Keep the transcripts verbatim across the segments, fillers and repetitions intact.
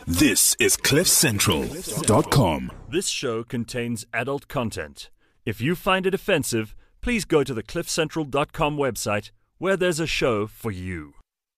This is cliff central dot com. This show contains adult content. If you find it offensive, please go to the cliff central dot com website where there's a show for you.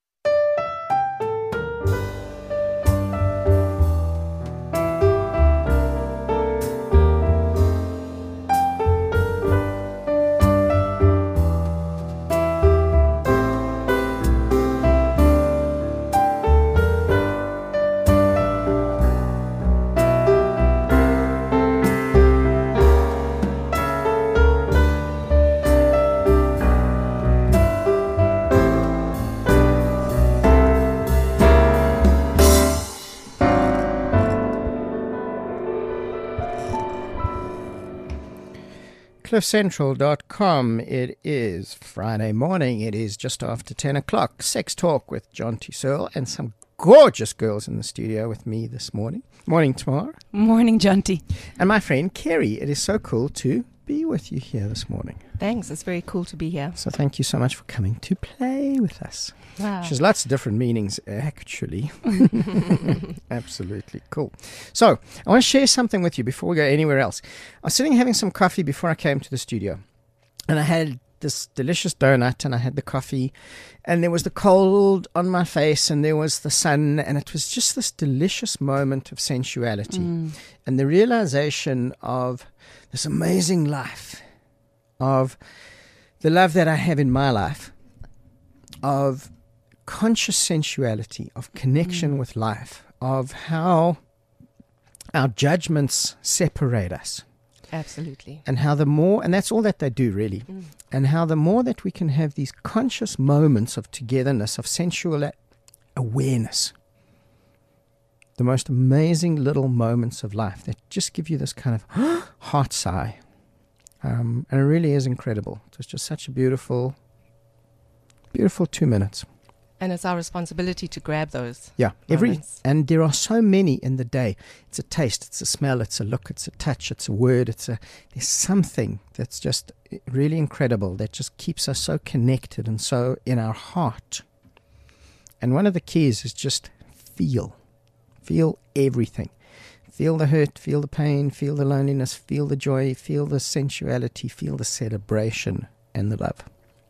cliff central dot com. It is Friday morning. It is just after ten o'clock. Sex Talk with Jonty Searle and some gorgeous girls in the studio with me this morning. Morning, Tamara. Morning, Jonty. And my friend Kerry. It is so cool to be with you here this morning. Thanks. It's very cool to be here. So thank you so much for coming to play with us. Wow. Which has lots of different meanings, actually. Absolutely cool. So I want to share something with you before we go anywhere else. I was sitting having some coffee before I came to the studio, and I had this delicious donut, and I had the coffee, and there was the cold on my face, and there was the sun, and it was just this delicious moment of sensuality mm. and the realization of this amazing life, of the love that I have in my life, of conscious sensuality, of connection mm. with life, of how our judgments separate us. Absolutely. And how the more, and that's all that they do really, mm. and how the more that we can have these conscious moments of togetherness, of sensual awareness, the most amazing little moments of life that just give you this kind of heart sigh. Um, and it really is incredible. It was just such a beautiful, beautiful two minutes. And it's our responsibility to grab those. Yeah, every moments. And there are so many in the day. It's a taste, it's a smell, it's a look, it's a touch, it's a word, it's a there's something that's just really incredible that just keeps us so connected and so in our heart. And one of the keys is just feel. Feel everything. Feel the hurt, feel the pain, feel the loneliness, feel the joy, feel the sensuality, feel the celebration and the love.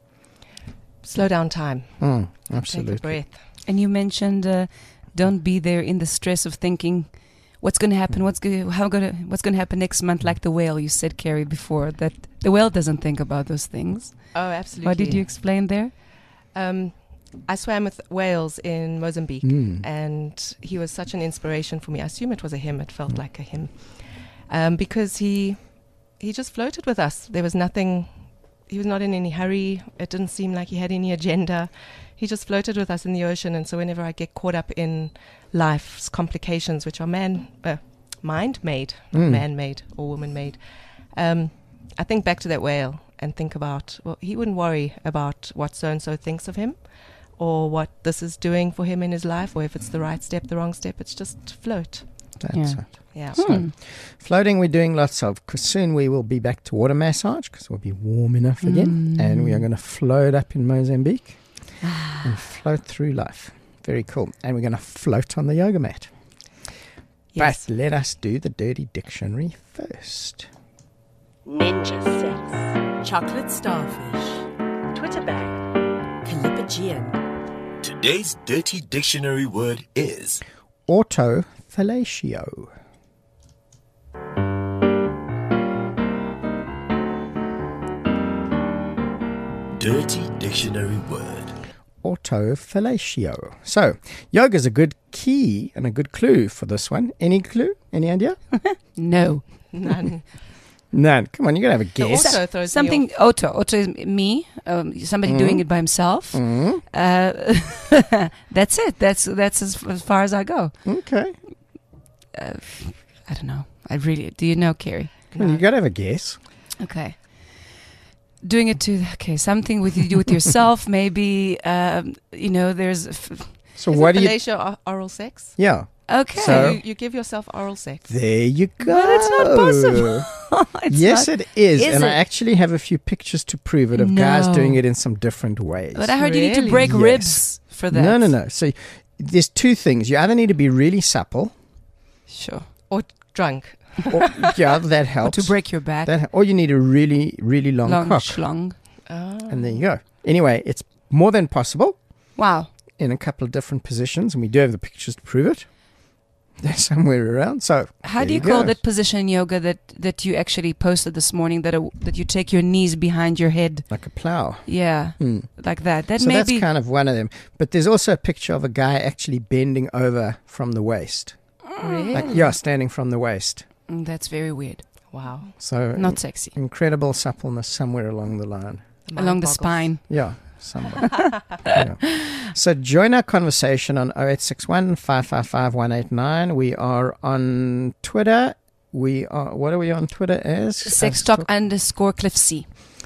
Slow down time. Mm, absolutely. Take a breath. And you mentioned uh, don't be there in the stress of thinking what's going to happen, what's going how going to what's going to happen next month, like the whale. You said, Kerry, before that the whale doesn't think about those things. Oh, absolutely. What did you explain there? Um, I swam with whales in Mozambique, mm. and he was such an inspiration for me. I assume it was a him. It felt mm. like a him, um, because he he just floated with us. There was nothing. He was not in any hurry. It didn't seem like he had any agenda. He just floated with us in the ocean. And so whenever I get caught up in life's complications, which are man, uh, mind-made, mm. man-made or woman-made, um, I think back to that whale and think about, well, he wouldn't worry about what so-and-so thinks of him or what this is doing for him in his life, or if it's the right step, the wrong step. It's just float. That's yeah. it. Yeah. So, hmm. floating we're doing lots of, because soon we will be back to water massage, because we'll be warm enough again, mm. and we are going to float up in Mozambique and float through life. Very cool. And we're going to float on the yoga mat. Yes. But let us do the dirty dictionary first. Ninja sex, chocolate starfish, Twitter bag, calipagian. Today's dirty dictionary word is autofellatio. Dirty dictionary word. Autofellatio. So, yoga is a good key and a good clue for this one. Any clue? Any idea? No. None. None. Come on, you got to have a guess. Also throws Something, me off. auto. Auto is me, um, somebody Mm. doing it by himself. Mm. Uh, that's it. That's that's as, as far as I go. Okay. Uh, I don't know. I really, do you know, Kerry? Come on, you got to have a guess. Okay. Doing it to, okay, something with you do with yourself, maybe, um, you know, there's... F- so Is what it do you... fellatio or oral sex? Yeah. Okay. So- you, you give yourself oral sex. There you go. But it's not possible. It's yes, not- it is. is and I it? actually have a few pictures to prove it of guys No. doing it in some different ways. But I heard you need to Really? break Yes. ribs for that. No, no, no. So there's two things. You either need to be really supple, Sure. Or drunk. or, yeah, that Or helps. to break your back. that, or you need a really, really long, long cock. schlong. Oh. And there you go. Anyway, it's more than possible Wow. in a couple of different positions, and we do have the pictures to prove it. They're somewhere around. So How there do you, you call go. that position in yoga that, that you actually posted this morning, that a, that you take your knees behind your head? Like a plow. Yeah, Hmm. like that. That So may that's be... kind of one of them. But there's also a picture of a guy actually bending over from the waist. Really? Like, yeah, standing from the waist. Mm, that's very weird. Wow. So Not sexy. incredible suppleness somewhere along the line. The Along mind the boggles. spine. Yeah, somewhere. Yeah. So join our conversation on oh eight six one, five five five, one eight nine. We are on Twitter. We are, what are we on Twitter as? Sex Us talk underscore Cliff C.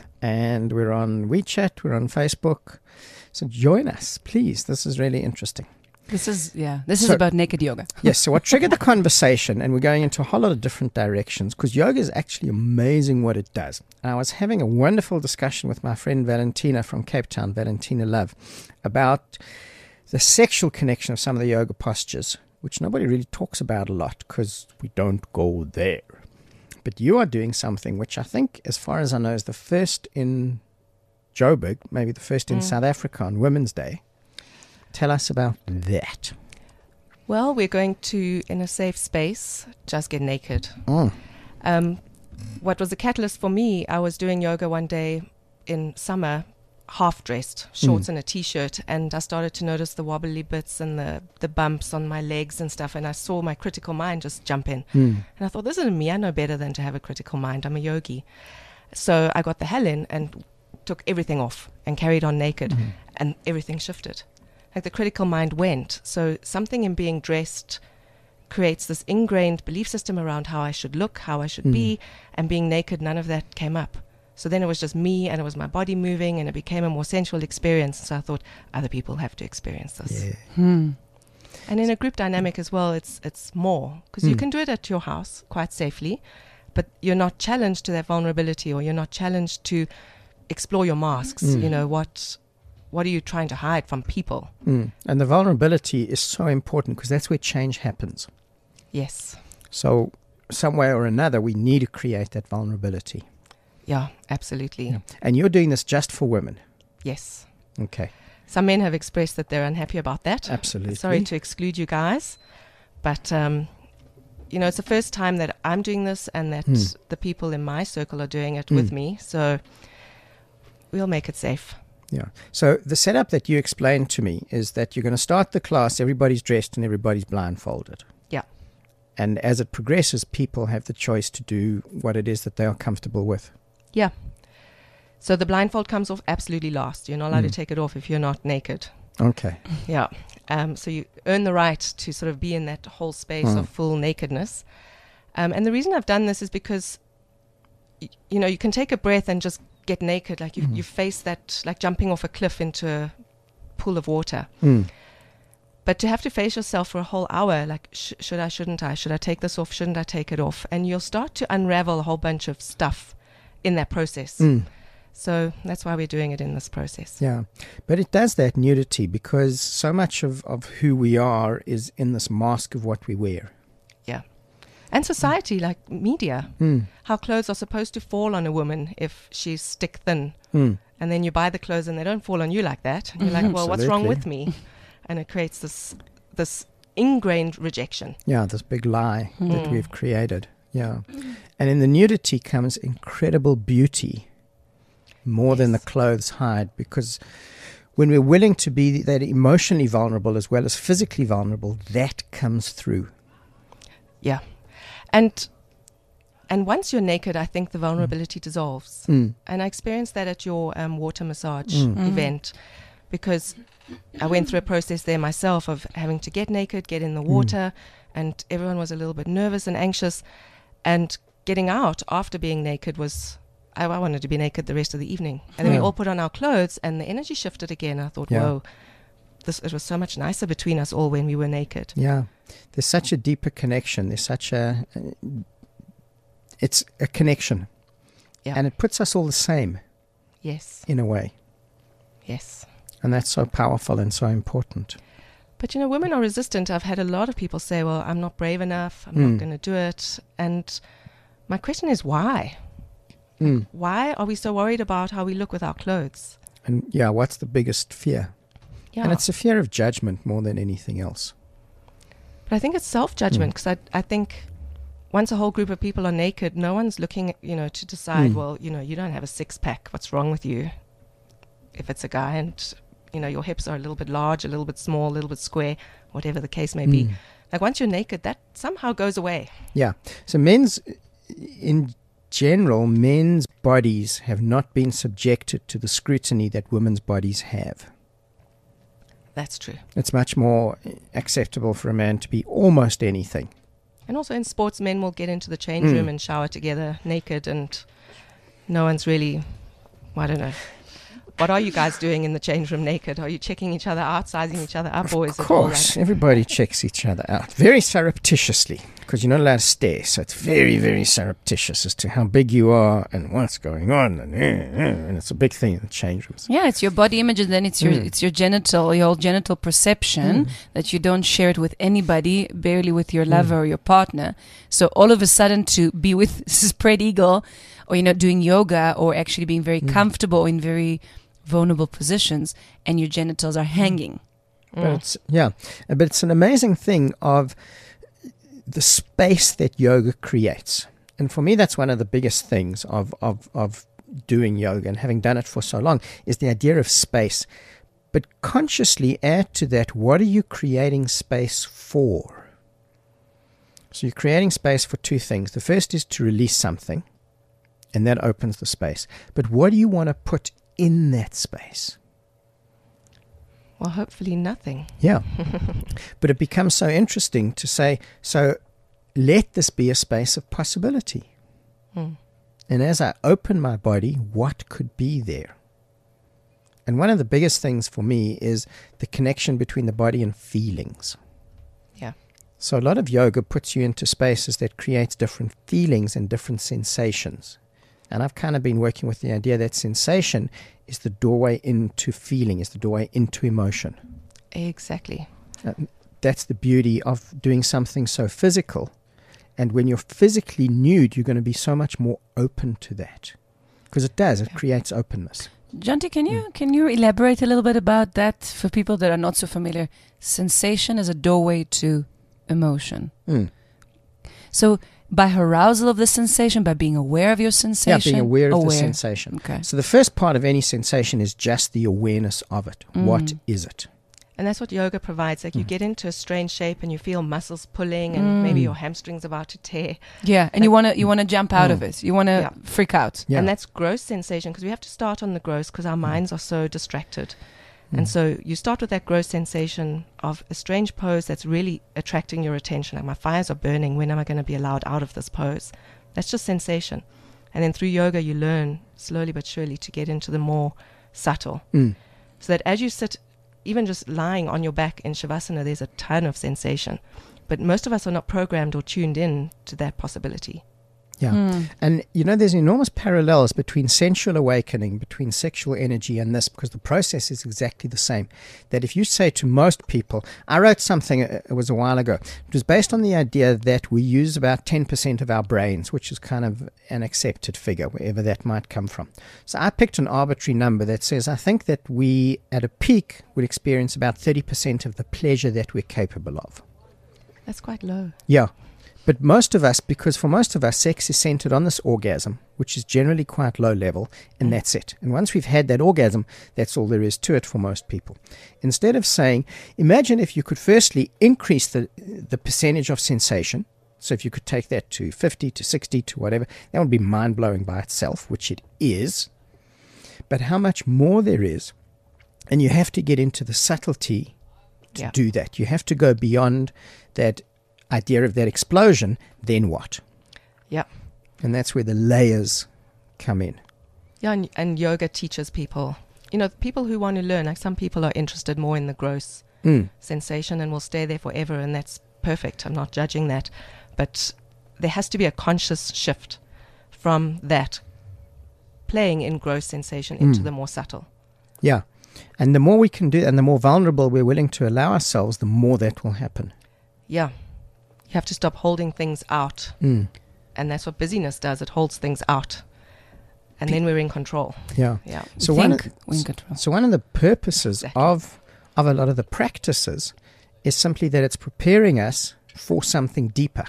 And we're on WeChat. We're on Facebook. So join us, please. This is really interesting. This is, yeah, this is So- about naked yoga. Yes, so what triggered the conversation, and we're going into a whole lot of different directions, because yoga is actually amazing what it does. And I was having a wonderful discussion with my friend Valentina from Cape Town, Valentina Love, about the sexual connection of some of the yoga postures, which nobody really talks about a lot because we don't go there. But you are doing something which I think, as far as I know, is the first in Joburg, maybe the first in Mm. South Africa on Women's Day. Tell us about that. Well, we're going to, in a safe space, just get naked. Mm. Um, what was the catalyst for me, I was doing yoga one day in summer, half dressed, shorts Mm. and a t-shirt, and I started to notice the wobbly bits and the, the bumps on my legs and stuff, and I saw my critical mind just jump in. Mm. And I thought, this isn't me, I know better than to have a critical mind, I'm a yogi. So I got the hell in and took everything off and carried on naked, Mhm. and everything shifted. Like the critical mind went. So something in being dressed creates this ingrained belief system around how I should look, how I should Mm. be, and being naked, none of that came up. So then it was just me, and it was my body moving, and it became a more sensual experience. So I thought other people have to experience this. Yeah. Hmm. And in a group dynamic as well, it's it's more, because you Mm. can do it at your house quite safely, but you're not challenged to that vulnerability, or you're not challenged to explore your masks. Mm. You know, what what are you trying to hide from people? Mm. And the vulnerability is so important because that's where change happens. Yes. So some way or another, we need to create that vulnerability. Yeah, absolutely. Yeah. And you're doing this just for women. Yes. Okay. Some men have expressed that they're unhappy about that. Absolutely. Sorry to exclude you guys, but um, you know, it's the first time that I'm doing this, and that Mm. the people in my circle are doing it Mm. with me. So we'll make it safe. Yeah. So the setup that you explained to me is that you're going to start the class, everybody's dressed and everybody's blindfolded. Yeah. And as it progresses, people have the choice to do what it is that they are comfortable with. Yeah. So the blindfold comes off absolutely last. You're not allowed Mm. to take it off if you're not naked. Okay. Yeah. Um, so you earn the right to sort of be in that whole space Mm. of full nakedness. Um, and the reason I've done this is because, y- you know, you can take a breath and just get naked. Like you, Mhm. you face that, like jumping off a cliff into a pool of water. Mm. But to have to face yourself for a whole hour, like, sh- should I, shouldn't I? Should I take this off? Shouldn't I take it off? And you'll start to unravel a whole bunch of stuff in that process. Mm. So that's why we're doing it in this process. Yeah. But it does that nudity because so much of, of who we are is in this mask of what we wear. And society, like media, Mm. how clothes are supposed to fall on a woman if she's stick thin. Mm. And then you buy the clothes and they don't fall on you like that. And you're like, well, what's wrong with Absolutely. me? And it creates this this ingrained rejection. Yeah, this big lie that Mm. we've created. Yeah. And in the nudity comes incredible beauty, more than the Yes. clothes hide, because when we're willing to be that emotionally vulnerable as well as physically vulnerable, that comes through. Yeah. And and once you're naked, I think the vulnerability dissolves. Mm. And I experienced that at your um, water massage Mm. Mhm. event, because I went through a process there myself of having to get naked, get in the Mm. water, and everyone was a little bit nervous and anxious. And getting out after being naked was, I, I wanted to be naked the rest of the evening. And then Yeah. we all put on our clothes, and the energy shifted again. I thought, Yeah. whoa, this it was so much nicer between us all when we were naked. Yeah. There's such a deeper connection. There's such a... It's a connection. Yeah. And it puts us all the same Yes, in a way. yes. And that's so powerful and so important. But, you know, women are resistant. I've had a lot of people say, well, I'm not brave enough. I'm Mm. not going to do it. And my question is why? Mm. Why are we so worried about how we look with our clothes? And yeah, what's the biggest fear? Yeah. And it's a fear of judgment more than anything else. But I think it's self-judgment because I, I think once a whole group of people are naked, no one's looking, you know, to decide, Mm. well, you know, you don't have a six-pack. What's wrong with you? If it's a guy and, you know, your hips are a little bit large, a little bit small, a little bit square, whatever the case may be. Mm. Like once you're naked, that somehow goes away. Yeah. So men's, in general, men's bodies have not been subjected to the scrutiny that women's bodies have. That's true. It's much more acceptable for a man to be almost anything. And also in sports, men will get into the change Mm. room and shower together naked and no one's really, I don't know. What are you guys doing in the change room naked? Are you checking each other out, sizing each other up? Or is Of it all course, like- everybody checks each other out very surreptitiously because you're not allowed to stare. So it's very, very surreptitious as to how big you are and what's going on, and, and it's a big thing in the change rooms. Yeah, it's your body image, and then it's your Mm. it's your genital, your genital perception Mm. that you don't share it with anybody, barely with your lover or your partner. So all of a sudden, to be with spread eagle, or you know, doing yoga, or actually being very Mm. comfortable in very vulnerable positions, and your genitals are hanging. But it's, yeah, uh, but it's an amazing thing of the space that yoga creates. And for me, that's one of the biggest things of, of, of doing yoga and having done it for so long is the idea of space. But consciously add to that, what are you creating space for? So you're creating space for two things. The first is to release something, and that opens the space. But what do you want to put in that space? Well, hopefully nothing. Yeah. But it becomes so interesting to say, so let this be a space of possibility. Mm. And as I open my body, what could be there? And one of the biggest things for me is the connection between the body and feelings. Yeah. So a lot of yoga puts you into spaces that creates different feelings and different sensations. And I've kind of been working with the idea that sensation is the doorway into feeling, is the doorway into emotion. Exactly. Uh, that's the beauty of doing something so physical. And when you're physically nude, you're going to be so much more open to that. Because it does, it Yeah. creates openness. Janti, can you can you elaborate a little bit about that for people that are not so familiar? Sensation as a doorway to emotion. Mm. So by arousal of the sensation, by being aware of your Yeah, sensation. being aware of the sensation. Okay. So the first part of any sensation is just the awareness of it. Mm. What is it? And that's what yoga provides. Like you Mm. get into a strange shape and you feel muscles pulling and maybe Mm. your hamstring's about to tear. Yeah, and you want to you want to jump out Mm. of it. You want to Yeah. freak out. Yeah. And that's gross sensation because we have to start on the gross because our minds are so distracted. And Mm. so you start with that gross sensation of a strange pose that's really attracting your attention. Like my fires are burning. When am I going to be allowed out of this pose? That's just sensation. And then through yoga, you learn slowly but surely to get into the more subtle. Mm. So that as you sit, even just lying on your back in Shavasana, there's a ton of sensation. But most of us are not programmed or tuned in to that possibility. Yeah. Mm. And, you know, there's enormous parallels between sensual awakening, between sexual energy and this, because the process is exactly the same. That if you say to most people, I wrote something, uh, it was a while ago, it was based on the idea that we use about ten percent of our brains, which is kind of an accepted figure, wherever that might come from. So I picked an arbitrary number that says, I think that we, at a peak, would experience about thirty percent of the pleasure that we're capable of. That's quite low. Yeah. But most of us, because for most of us, sex is centered on this orgasm, which is generally quite low level, and Mm. that's it. And once we've had that orgasm, that's all there is to it for most people. Instead of saying, imagine if you could firstly increase the the percentage of sensation. So if you could take that to fifty, to sixty, to whatever, that would be mind-blowing by itself, which it is. But how much more there is, and you have to get into the subtlety to Yeah. do that. You have to go beyond that idea of that explosion, then what? Yeah. And that's where the layers come in. Yeah, and, and yoga teaches people, you know, people who want to learn, like some people are interested more in the gross Mm. sensation and will stay there forever, and that's perfect. I'm not judging that. But there has to be a conscious shift from that playing in gross sensation into Mm. the more subtle. Yeah. And the more we can do, and the more vulnerable we're willing to allow ourselves, the more that will happen. Yeah. You have to stop holding things out. Mm. And that's what busyness does. It holds things out. And then we're in control. Yeah. Yeah. So We one, think of, we're in control. so one of the purposes Exactly. of of a lot of the practices is simply that it's preparing us for something deeper,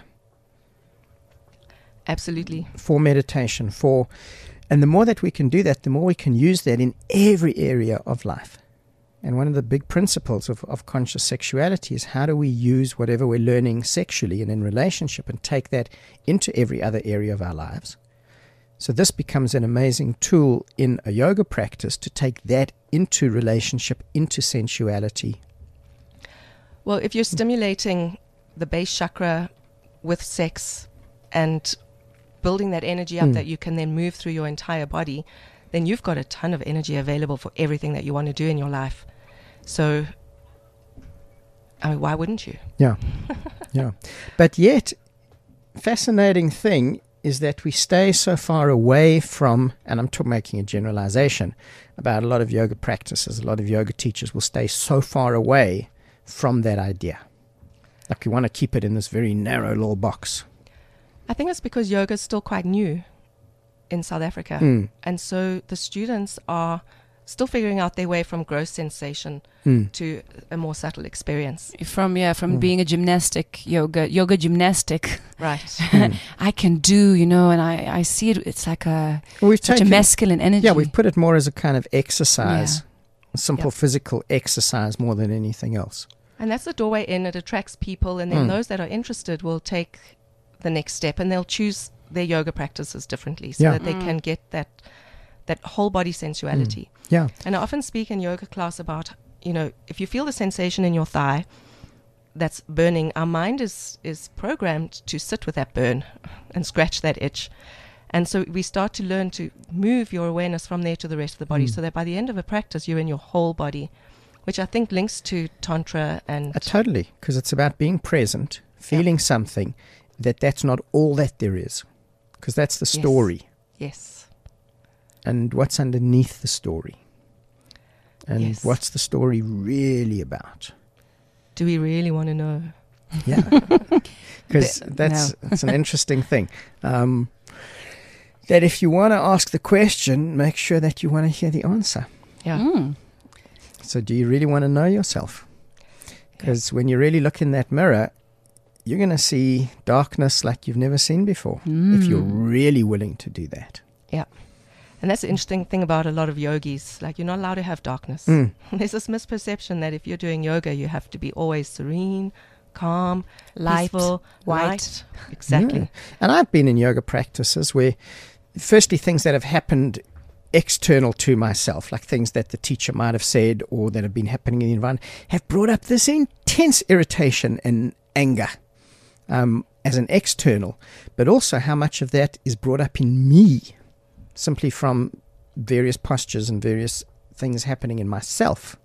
Absolutely. for meditation, for, and the more that we can do that, the more we can use that in every area of life. And one of the big principles of, of conscious sexuality is how do we use whatever we're learning sexually and in relationship and take that into every other area of our lives. So this becomes an amazing tool in a yoga practice to take that into relationship, into sensuality. Well, if you're stimulating the base chakra with sex and building that energy up Mm. that you can then move through your entire body, then you've got a ton of energy available for everything that you want to do in your life. So, I mean, why wouldn't you? Yeah, yeah. But yet, fascinating thing is that we stay so far away from, and I'm t- making a generalization about a lot of yoga practices, a lot of yoga teachers will stay so far away from that idea. Like we want to keep it in this very narrow little box. I think it's because yoga is still quite new in South Africa. Mm. And so the students are still figuring out their way from gross sensation Mm. to a more subtle experience. From yeah, from Mm. being a gymnastic yoga yoga gymnastic, Right. Mm. I can do, you know, and I, I see it. It's like a Well, we've such taken, a masculine energy. yeah, we've put it more as a kind of exercise, Yeah. a simple Yep. physical exercise more than anything else. And that's the doorway in. It attracts people, and then Mm. those that are interested will take the next step, and they'll choose their yoga practices differently so Yeah. that they Mm. can get that that whole body sensuality. Yeah. And I often speak in yoga class about, you know, if you feel the sensation in your thigh that's burning, our mind is is programmed to sit with that burn and scratch that itch. And so we start to learn to move your awareness from there to the rest of the body, Mm. so that by the end of a practice, you're in your whole body, which I think links to Tantra and Uh, totally, because it's about being present, feeling something, that that's not all that there is, because that's the Yes. story, yes. and what's underneath the story, and Yes. what's the story really about. Do we really want to know? Yeah, because The- that's it's an interesting thing. Um, that if you want to ask the question, make sure that you want to hear the answer. Yeah. Mm. So do you really want to know yourself? Because when you really look in that mirror, you're going to see darkness like you've never seen before, if you're Mm. really willing to do that. And that's the interesting thing about a lot of yogis. Like, you're not allowed to have darkness. Mm. There's this misperception that if you're doing yoga, you have to be always serene, calm, Light, peaceful, white. light. Exactly. Yeah. And I've been in yoga practices where, firstly, things that have happened external to myself, like things that the teacher might have said or that have been happening in the environment, have brought up this intense irritation and anger um, as an external, but also how much of that is brought up in me, simply from various postures and various things happening in myself.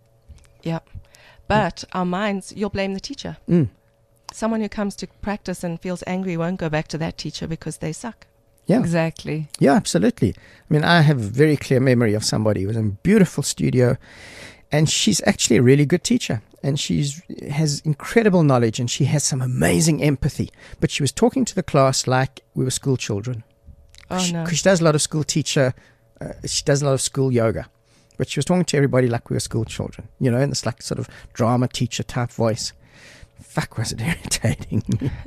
But our minds, you'll blame the teacher. Mm. Someone who comes to practice and feels angry won't go back to that teacher because they suck. Yeah. Exactly. Yeah, absolutely. I mean, I have a very clear memory of somebody who was in a beautiful studio, and she's actually a really good teacher, and she's has incredible knowledge, and she has some amazing empathy. But she was talking to the class like we were school children. Oh, she, no. 'cause she does a lot of school teacher, uh, she does a lot of school yoga. But she was talking to everybody like we were school children, you know, in this like sort of drama teacher type voice. Fuck, was it irritating.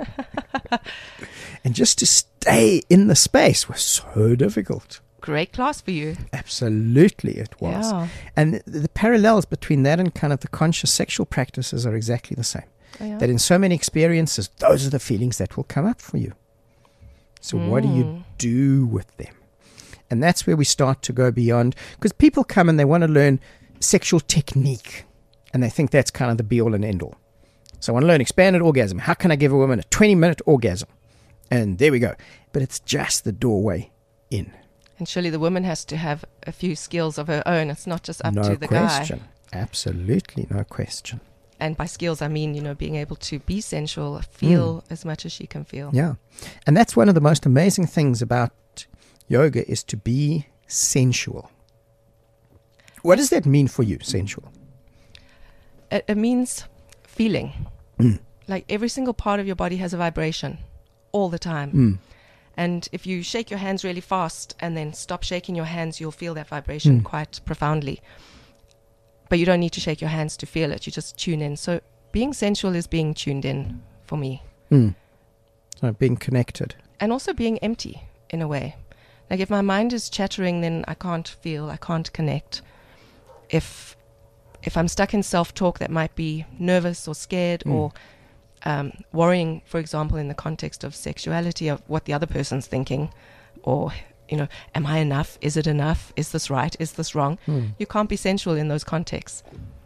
And just to stay in the space was so difficult. Great class for you. Absolutely it was. Yeah. And the, the parallels between that and kind of the conscious sexual practices are exactly the same. Oh, yeah. That in so many experiences, those are the feelings that will come up for you. So what do you Mm. do with them? And that's where we start to go beyond, because people come and they want to learn sexual technique, and they think that's kind of the be-all and end-all. So I want to learn expanded orgasm. How can I give a woman a twenty-minute orgasm? And there we go. But it's just the doorway in. And surely the woman has to have a few skills of her own. It's not just up no to the question. guy. Absolutely no question. And by skills, I mean, you know, being able to be sensual, feel as much as she can feel. Yeah. And that's one of the most amazing things about yoga, is to be sensual. What does that mean for you, sensual? It, it means feeling. Mm. Like every single part of your body has a vibration all the time. Mm. And if you shake your hands really fast and then stop shaking your hands, you'll feel that vibration Mm. quite profoundly. But you don't need to shake your hands to feel it. You just tune in. So being sensual is being tuned in for me. Mm. So being connected. And also being empty in a way. Like if my mind is chattering, then I can't feel, I can't connect. If if I'm stuck in self-talk that might be nervous or scared Mm. or um, worrying, for example, in the context of sexuality, of what the other person's thinking, or, you know, am I enough? Is it enough? Is this right? Is this wrong? Mm. You can't be sensual in those contexts.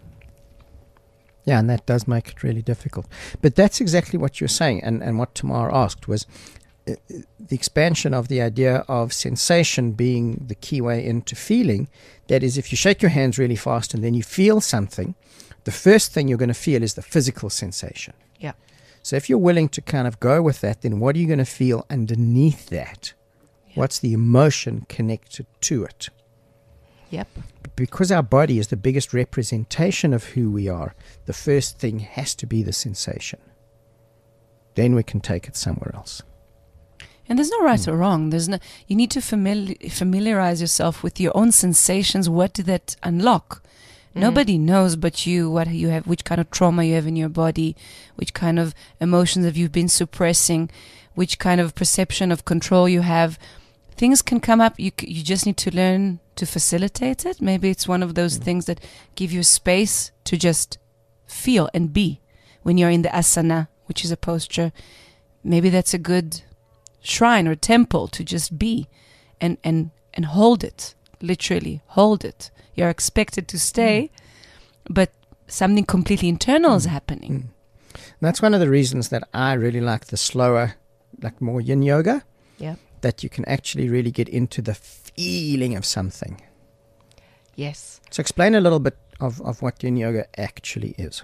Yeah, and that does make it really difficult. But that's exactly what you're saying, and, and what Tamar asked was uh, the expansion of the idea of sensation being the key way into feeling. That is, if you shake your hands really fast and then you feel something, the first thing you're going to feel is the physical sensation. Yeah. So if you're willing to kind of go with that, then what are you going to feel underneath that? Yeah. What's the emotion connected to it? Yep. Because our body is the biggest representation of who we are, the first thing has to be the sensation. Then we can take it somewhere else. And there's no right Mm. or wrong. There's no. You need to famili- familiarize yourself with your own sensations. What did that unlock? Mm. Nobody knows but you what you have, which kind of trauma you have in your body, which kind of emotions have you been suppressing, which kind of perception of control you have. Things can come up. You c- you just need to learn to facilitate it. Maybe it's one of those Mm. things that give you space to just feel and be when you're in the asana, which is a posture. Maybe that's a good shrine or temple to just be and and and hold it, literally hold it. You're expected to stay, but something completely internal is happening. Mm. And that's one of the reasons that I really like the slower, like more yin yoga. Yeah. That you can actually really get into the feeling of something. Yes. So explain a little bit of, of what yin yoga actually is.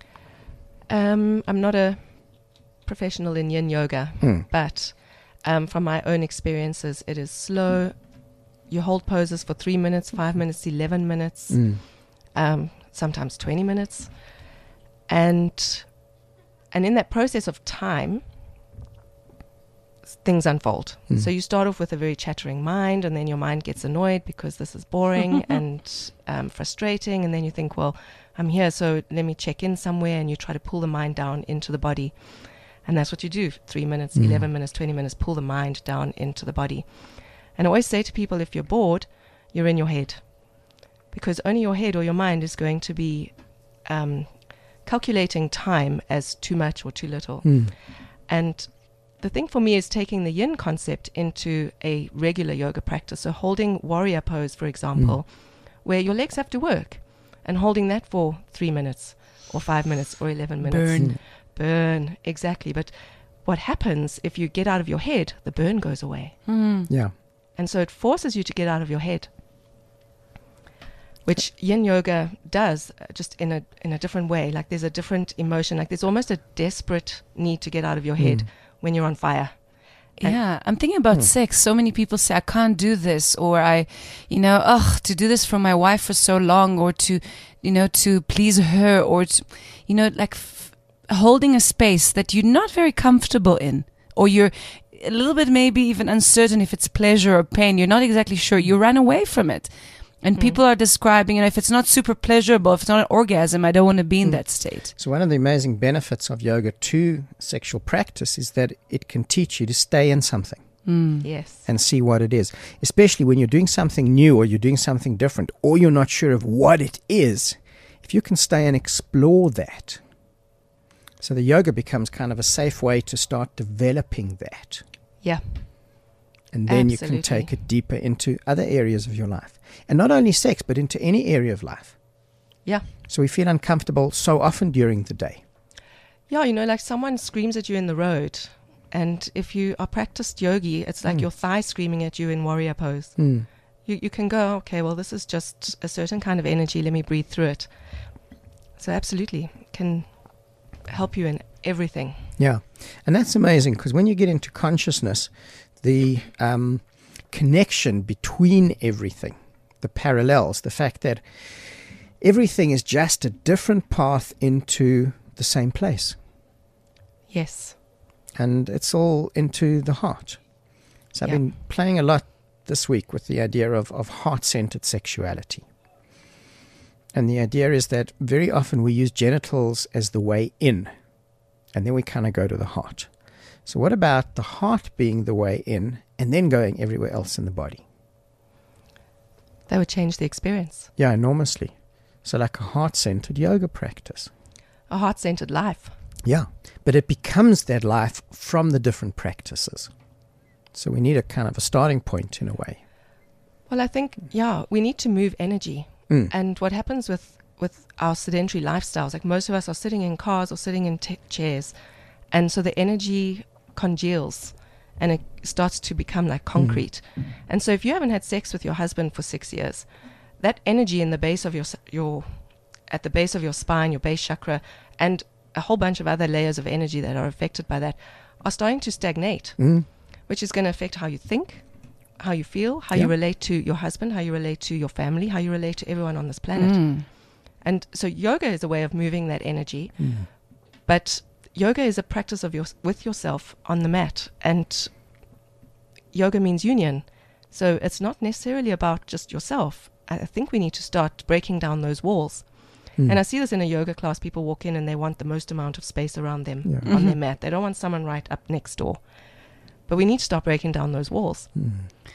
Um, I'm not a professional in yin yoga, Hmm. but um, from my own experiences, it is slow. You hold poses for three minutes, five minutes, eleven minutes, Mm. um, sometimes twenty minutes. And and in that process of time, s- things unfold. Mm. So you start off with a very chattering mind, and then your mind gets annoyed because this is boring and um, frustrating. And then you think, well, I'm here, so let me check in somewhere. And you try to pull the mind down into the body. And that's what you do. Three minutes, Mm. eleven minutes, twenty minutes, pull the mind down into the body. And I always say to people, if you're bored, you're in your head. Because only your head or your mind is going to be um, calculating time as too much or too little. Mm. And the thing for me is taking the yin concept into a regular yoga practice. So holding warrior pose, for example, where your legs have to work, and holding that for three minutes or five minutes or eleven minutes. Burn. Burn, exactly. But what happens if you get out of your head, the burn goes away. Mm. Yeah. And so it forces you to get out of your head, which yin yoga does, uh, just in a in a different way. Like there's a different emotion, like there's almost a desperate need to get out of your head Mm. when you're on fire. And- Yeah, I'm thinking about Hmm. sex. So many people say, I can't do this, or I, you know, ugh, to do this for my wife for so long, or to, you know, to please her, or to, you know, like f- holding a space that you're not very comfortable in, or you're a little bit maybe even uncertain if it's pleasure or pain. You're not exactly sure. You run away from it. And Mm. people are describing, you know, if it's not super pleasurable, if it's not an orgasm, I don't want to be in Mm. that state. So one of the amazing benefits of yoga to sexual practice is that it can teach you to stay in something Mm. Yes. and see what it is. Especially when you're doing something new or you're doing something different or you're not sure of what it is. If you can stay and explore that. So the yoga becomes kind of a safe way to start developing that. Yeah. And then you can Absolutely. take it deeper into other areas of your life. And not only sex, but into any area of life. Yeah. So we feel uncomfortable so often during the day. Yeah, you know, like someone screams at you in the road. And if you are practiced yogi, it's like Mm. your thigh screaming at you in warrior pose. Mm. You you can go, okay, well, this is just a certain kind of energy. Let me breathe through it. So absolutely, can help you in everything. Yeah. And that's amazing because when you get into consciousness, the um, connection between everything, the parallels, the fact that everything is just a different path into the same place. Yes. And it's all into the heart. So I've Yeah. been playing a lot this week with the idea of, of heart-centered sexuality. And the idea is that very often we use genitals as the way in, and then we kind of go to the heart. So what about the heart being the way in and then going everywhere else in the body? That would change the experience. Yeah, enormously. So like a heart-centered yoga practice. A heart-centered life. Yeah, but it becomes that life from the different practices. So we need a kind of a starting point in a way. Well, I think, yeah, we need to move energy. Mm. And what happens with, with our sedentary lifestyles, like most of us are sitting in cars or sitting in t- chairs, and so the energy congeals and it starts to become like concrete. Mm. And so if you haven't had sex with your husband for six years, that energy in the base of your, s- your at the base of your spine, your base chakra, and a whole bunch of other layers of energy that are affected by that are starting to stagnate, Mm. which is going to affect how you think, how you feel, how Yeah. you relate to your husband, how you relate to your family, how you relate to everyone on this planet. Mm. And so yoga is a way of moving that energy, Mm. but yoga is a practice of your, with yourself on the mat, and yoga means union. So it's not necessarily about just yourself. I I think we need to start breaking down those walls. Mm. And I see this in a yoga class. People walk in and they want the most amount of space around them Yeah. on Mhm. their mat. They don't want someone right up next door. But we need to start breaking down those walls. Mm.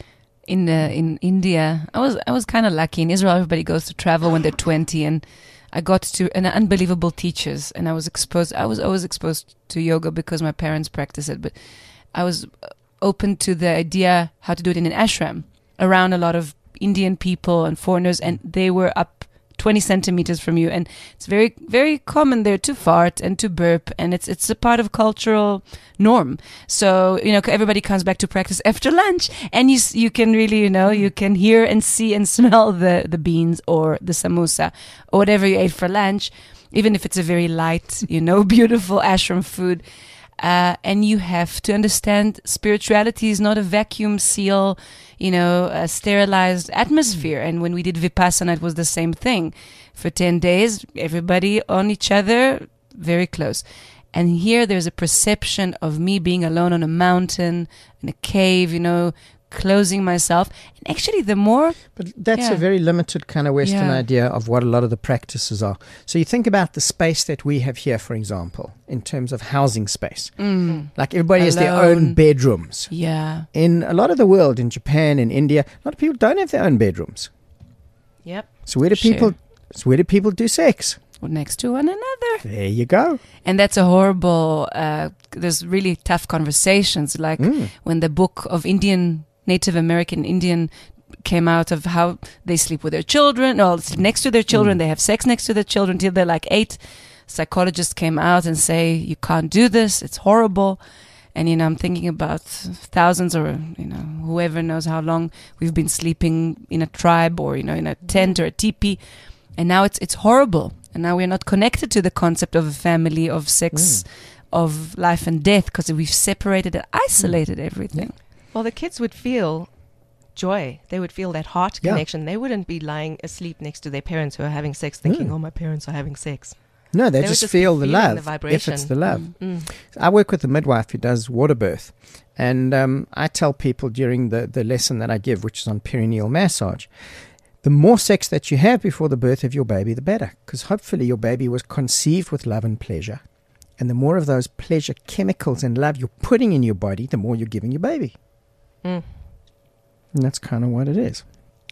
in uh, in India, I was I was kind of lucky. In Israel, everybody goes to travel when they're twenty, and I got to an unbelievable teachers, and I was exposed. I was always exposed to yoga because my parents practice it, but I was open to the idea how to do it in an ashram around a lot of Indian people and foreigners, and they were up twenty centimeters from you, and it's very very common there to fart and to burp, and it's it's a part of cultural norm. So you know everybody comes back to practice after lunch, and you s- you can really you know you can hear and see and smell the the beans or the samosa or whatever you ate for lunch, even if it's a very light you know beautiful ashram food. Uh, and you have to understand spirituality is not a vacuum seal, you know, a sterilized atmosphere. And when we did Vipassana, it was the same thing. For ten days, everybody on each other, very close. And here there's a perception of me being alone on a mountain, in a cave, you know, closing myself. And actually, the more... But that's Yeah. a very limited kind of Western Yeah. idea of what a lot of the practices are. So you think about the space that we have here, for example, in terms of housing space. Mm, Like everybody has their Alone. own bedrooms. yeah. In a lot of the world, in Japan, in India, a lot of people don't have their own bedrooms. Yep. So where do Share. people? So where do people do sex? Next to one another. There you go. And that's a horrible, uh, there's really tough conversations. Like Mm. when the book of Indian, Native American Indian came out of how they sleep with their children, or sleep next to their children, Mm. they have sex next to their children till they're like eight. Psychologists came out and say, you can't do this, it's horrible. And, you know, I'm thinking about thousands or, you know, whoever knows how long we've been sleeping in a tribe or, you know, in a tent or a teepee. And now it's it's horrible. And now we're not connected to the concept of a family, of sex, of life and death, because we've separated and isolated everything. Well, the kids would feel joy. They would feel that heart Yeah. connection. They wouldn't be lying asleep next to their parents who are having sex thinking, Mm. oh, my parents are having sex. No, they, They would just just be feel the feeling love. the if vibration. it's the love. Mm. I work with a midwife who does water birth, and um, I tell people during the, the lesson that I give, which is on perineal massage, the more sex that you have before the birth of your baby, the better, because hopefully your baby was conceived with love and pleasure, and the more of those pleasure chemicals and love you're putting in your body, the more you're giving your baby. Mm. And that's kind of what it is.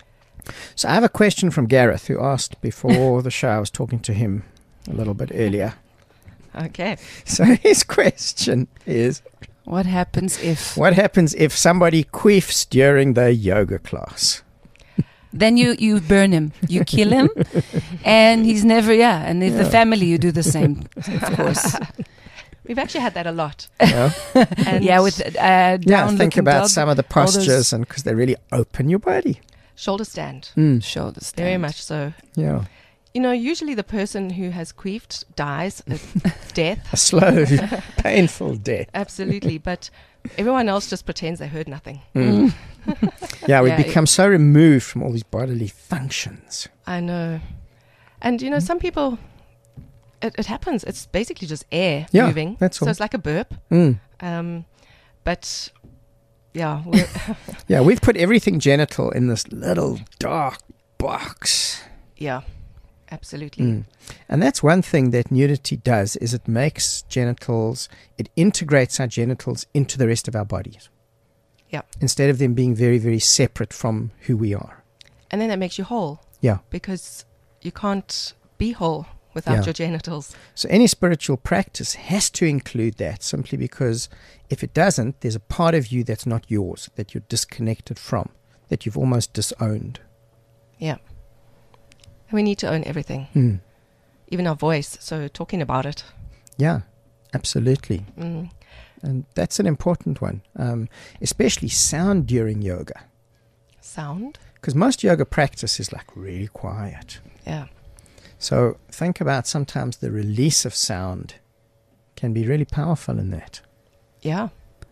So I have a question from Gareth, who asked before the show. I was talking to him a little bit earlier. Okay. So his question is, What happens if... what happens if somebody queefs during the yoga class? Then you, you burn him. You kill him. And he's never... Yeah. And if the Yeah. family, you do the same, of course. We've actually had that a lot. Yeah, And yeah, with uh, yeah down think looking about dog, some of the all those- postures, and because they really open your body. shoulder stand. Mm. shoulder stand. Very much so. Yeah, You know, usually the person who has queefed dies a death. a slow, painful death. Absolutely. But everyone else just pretends they heard nothing. Mm. Yeah, we Yeah, become so removed from all these bodily functions. I know. And, you know, some people, it, it happens. It's basically just air Yeah, moving. that's so all. it's like a burp. Mm. Um, but, yeah. we're- Yeah, we've put everything genital in this little dark box. yeah, absolutely. Mm. And that's one thing that nudity does, is it makes genitals, it integrates our genitals into the rest of our bodies. Yeah. Instead of them being very, very separate from who we are. And then that makes you whole. Yeah. Because you can't be whole without Yeah. your genitals. So any spiritual practice has to include that, simply because if it doesn't, there's a part of you that's not yours, that you're disconnected from, that you've almost disowned. Yeah. And we need to own everything, Mm. even our voice. So talking about it. Yeah, absolutely. Mm. And that's an important one, um, especially sound during yoga. Sound. Because most yoga practice is like really quiet. Yeah. So think about sometimes the release of sound can be really powerful in that. Yeah.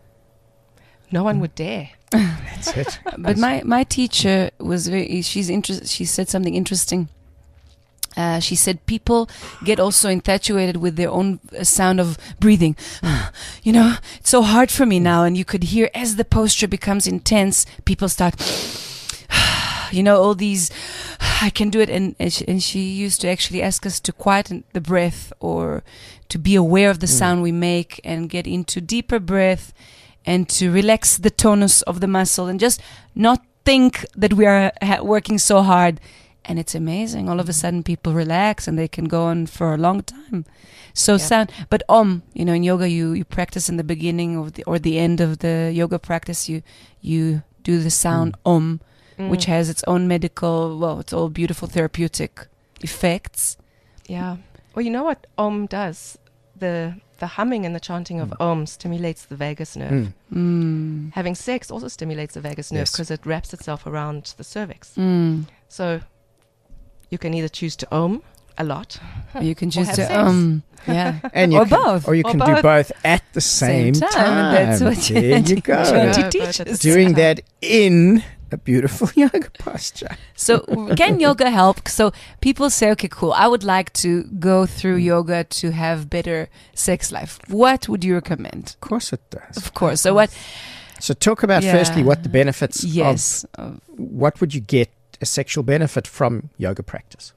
No one would dare. That's it. But my, my teacher was very, she's inter- she said something interesting. Uh, she said people get also infatuated with their own uh, sound of breathing. You know, it's so hard for me now. And you could hear as the posture becomes intense, people start, you know, all these, I can do it. And, and, she, and she used to actually ask us to quieten the breath, or to be aware of the Mm. sound we make and get into deeper breath, and to relax the tonus of the muscle and just not think that we are ha- working so hard. And it's amazing. All of a sudden people relax and they can go on for a long time. So Yep. sound, but om, you know, in yoga, you, you practice in the beginning of the, or the end of the yoga practice, you, you do the sound om, Mm. which has its own medical, well, it's all beautiful therapeutic effects. Yeah. Well, you know what Om does? The the humming and the chanting of Om stimulates the vagus nerve. Mm. Mm. Having sex also stimulates the vagus nerve Yes. because it wraps itself around the cervix. Mm. So you can either choose to Om a lot. Or you can choose have to sex. um, yeah, And you or can, both. Or you Or can do both. both at the same, Same time. That's what there you go. Yeah. She Both at teaches. the Doing that in a beautiful yoga posture. So can yoga help? So people say, okay, cool. I would like to go through yoga to have better sex life. What would you recommend? Of course it does. Of course. So what? So talk about Yeah. firstly what the benefits Yes. of, what would you get a sexual benefit from yoga practice?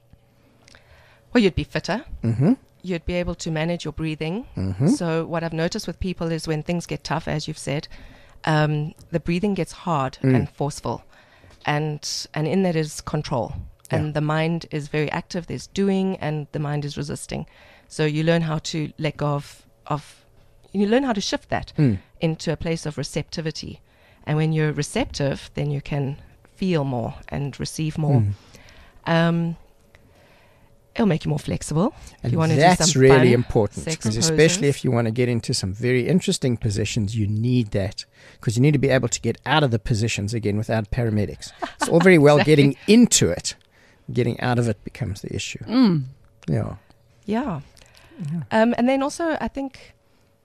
Well, you'd be fitter. Mm-hmm. You'd be able to manage your breathing. Mm-hmm. So what I've noticed with people is when things get tough, as you've said, um, the breathing gets hard Mm. and forceful. And and in that is control. And Yeah. the mind is very active. There's doing and the mind is resisting. So you learn how to let go of, of you learn how to shift that Mm. into a place of receptivity. And when you're receptive, then you can feel more and receive more. Mm. Um, it'll make you more flexible. If And you want to do that's some really fun important, sex because especially poses. if you want to get into some very interesting positions, you need that, because you need to be able to get out of the positions again without paramedics. It's all very well Exactly. getting into it. Getting out of it becomes the issue. Mm. Yeah. Yeah. Um, and then also, I think,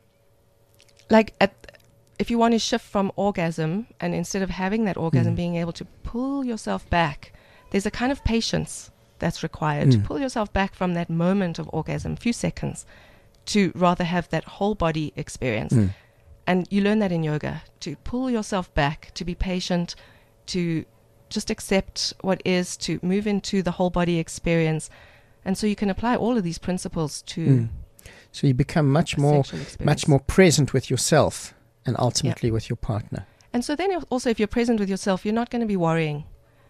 like, at, if you want to shift from orgasm, and instead of having that orgasm, Mm. being able to pull yourself back, there's a kind of patience that's required to Mm. pull yourself back from that moment of orgasm, few seconds, to rather have that whole body experience. Mm. And you learn that in yoga, to pull yourself back, to be patient, to just accept what is, to move into the whole body experience. And so you can apply all of these principles to Mm. So you become much a more, sexual experience. much more present with yourself and ultimately with your partner. And so then also, if you're present with yourself, you're not going to be worrying,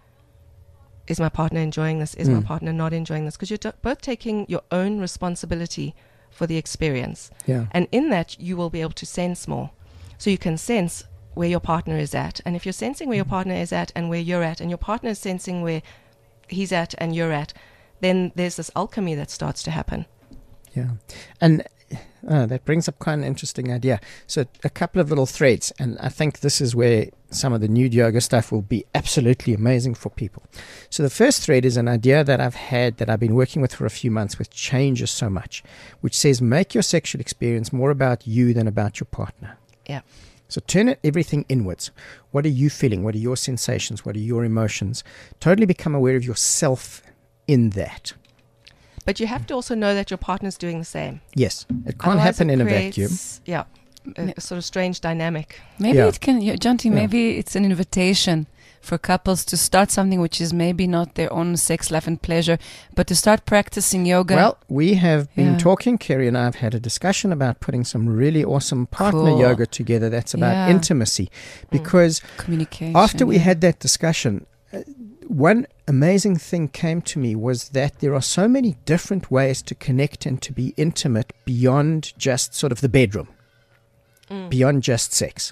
is my partner enjoying this? Is my Mm. partner not enjoying this? Because you're t- both taking your own responsibility for the experience. Yeah. And in that, you will be able to sense more. So you can sense where your partner is at. And if you're sensing where your partner is at and where you're at, and your partner is sensing where he's at and you're at, then there's this alchemy that starts to happen. Yeah. And uh, that brings up quite an interesting idea. So a couple of little threads, and I think this is where some of the nude yoga stuff will be absolutely amazing for people. So the first thread is an idea that I've had, that I've been working with for a few months, which changes so much, which says make your sexual experience more about you than about your partner. Yeah. So turn it, everything inwards. What are you feeling? What are your sensations? What are your emotions? Totally become aware of yourself in that. But you have to also know that your partner's doing the same. Yes, it can't Otherwise happen it in a creates, vacuum. Yeah, a, a sort of strange dynamic. Maybe Yeah. it can, yeah, Jonty, Yeah. maybe it's an invitation for couples to start something which is maybe not their own sex life and pleasure, but to start practicing yoga. Well, we have been Yeah. talking, Kerry and I have had a discussion about putting some really awesome partner Cool. yoga together that's about Yeah. intimacy. Because communication. after we yeah. had that discussion, uh, one amazing thing came to me was that there are so many different ways to connect and to be intimate beyond just sort of the bedroom, beyond just sex.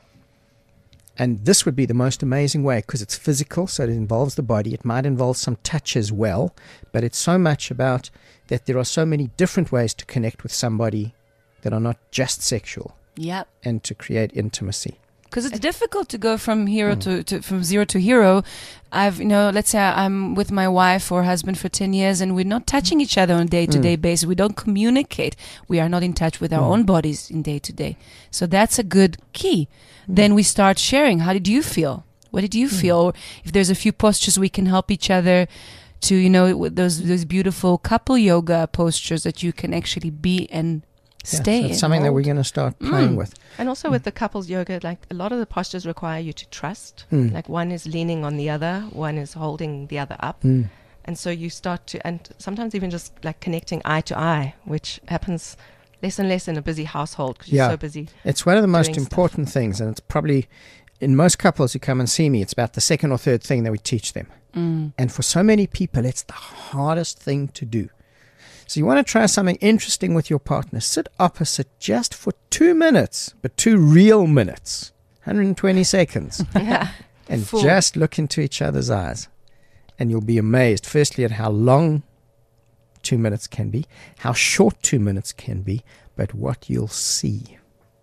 And this would be the most amazing way because it's physical, so it involves the body. It might involve some touch as well, but it's so much about that there are so many different ways to connect with somebody that are not just sexual Yeah. and to create intimacy. Because it's difficult to go from hero to, to from zero to hero. I've you know, let's say I'm with my wife or husband for ten years, and we're not touching each other on a day to day basis. We don't communicate. We are not in touch with our own bodies in day to day. So that's a good key. Then we start sharing. How did you feel? What did you feel? Or if there's a few postures we can help each other to, you know, with those those beautiful couple yoga postures that you can actually be and Yeah, stay. so it's something that involved. we're going to start playing Mm. with. And also with the couples yoga, like a lot of the postures require you to trust. Mm. Like one is leaning on the other, one is holding the other up. Mm. And so you start to, and sometimes even just like connecting eye to eye, which happens less and less in a busy household because Yeah. you're so busy. It's one of the most doing stuff. important things, and it's probably, in most couples who come and see me, it's about the second or third thing that we teach them. Mm. And for so many people, it's the hardest thing to do. So you want to try something interesting with your partner. Sit opposite just for two minutes, but two real minutes, one hundred twenty seconds, Yeah. and Full. just look into each other's eyes. And you'll be amazed, firstly, at how long two minutes can be, how short two minutes can be, but what you'll see.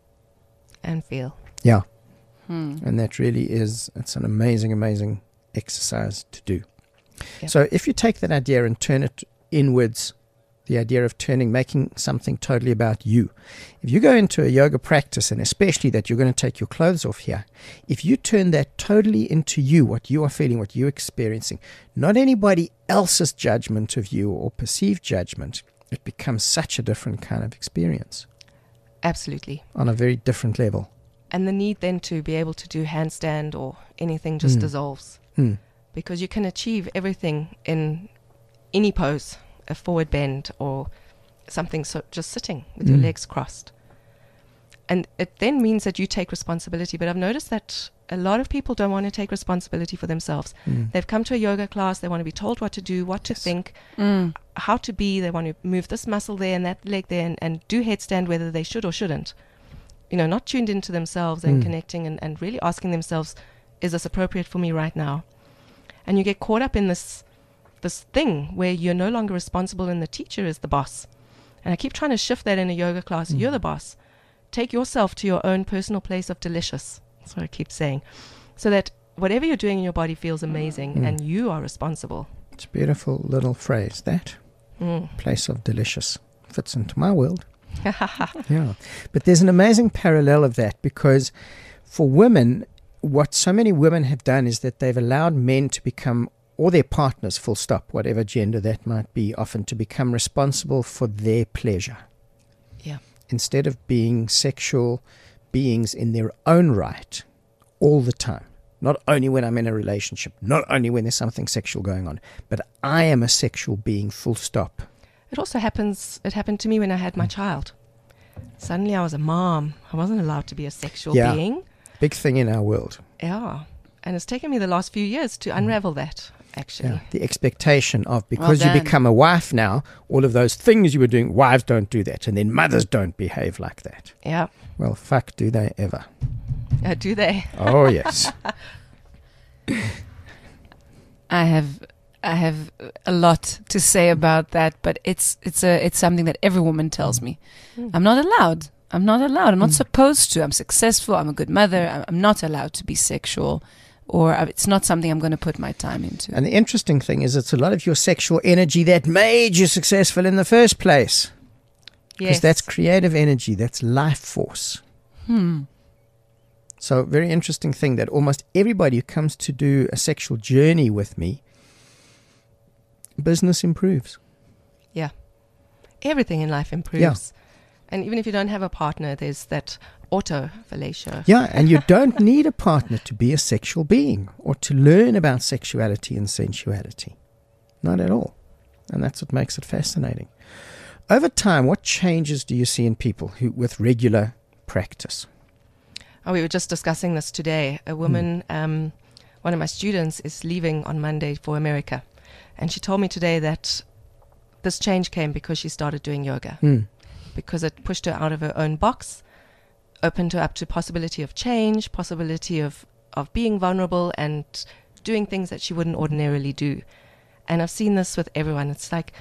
And feel. Yeah. Hmm. And that really is, it's an amazing, amazing exercise to do. Yeah. So if you take that idea and turn it inwards, the idea of turning, making something totally about you. If you go into a yoga practice, and especially that you're going to take your clothes off here, if you turn that totally into you, what you are feeling, what you're experiencing, not anybody else's judgment of you or perceived judgment, it becomes such a different kind of experience Absolutely. on a very different level. And the need then to be able to do handstand or anything just Mm. dissolves Mm. because you can achieve everything in any pose, a forward bend or something, so just sitting with your Mm. legs crossed. And it then means that you take responsibility. But I've noticed that a lot of people don't want to take responsibility for themselves. Mm. They've come to a yoga class, they want to be told what to do, what to Yes. think, Mm. how to be. They want to move this muscle there and that leg there and, and do headstand whether they should or shouldn't. You know, not tuned into themselves and Mm. connecting and, and really asking themselves, is this appropriate for me right now? And you get caught up in this this thing where you're no longer responsible and the teacher is the boss. And I keep trying to shift that in a yoga class. Mm. You're the boss. Take yourself to your own personal place of delicious. That's what I keep saying. So that whatever you're doing in your body feels amazing Mm. and you are responsible. It's a beautiful little phrase, that. Mm. Place of delicious. Fits into my world. Yeah. But there's an amazing parallel of that because for women, what so many women have done is that they've allowed men to become, or their partners, full stop, whatever gender that might be, often to become responsible for their pleasure. Yeah. Instead of being sexual beings in their own right all the time. Not only when I'm in a relationship, not only when there's something sexual going on, but I am a sexual being, full stop. It also happens, it happened to me when I had my child. Suddenly I was a mom. I wasn't allowed to be a sexual Yeah. being. Big thing in our world. Yeah. And it's taken me the last few years to unravel that, actually. Yeah, the expectation of, because you done. become a wife now, all of those things you were doing, wives don't do that, and then mothers don't behave like that. Yeah. Well, fuck, do they ever? Uh, do they? Oh, yes. I have I have a lot to say about that, but it's it's a it's something that every woman tells me. Mm. I'm not allowed. I'm not allowed. I'm not Mm. supposed to. I'm successful. I'm a good mother. I'm, I'm not allowed to be sexual, or uh, it's not something I'm going to put my time into. And the interesting thing is it's a lot of your sexual energy that made you successful in the first place. Because Yes. that's creative energy. That's life force. Hmm. So very interesting thing that almost everybody who comes to do a sexual journey with me, business improves. Yeah. Everything in life improves. Yeah. And even if you don't have a partner, there's that auto-fellatio. Yeah, and you don't need a partner to be a sexual being or to learn about sexuality and sensuality. Not at all. And that's what makes it fascinating. Over time, what changes do you see in people who with regular practice? Oh, we were just discussing this today. A woman, mm. um, one of my students, is leaving on Monday for America. And she told me today that this change came because she started doing yoga. Mm. Because it pushed her out of her own box, opened her up to possibility of change, possibility of, of being vulnerable and doing things that she wouldn't ordinarily do. And I've seen this with everyone. It's like,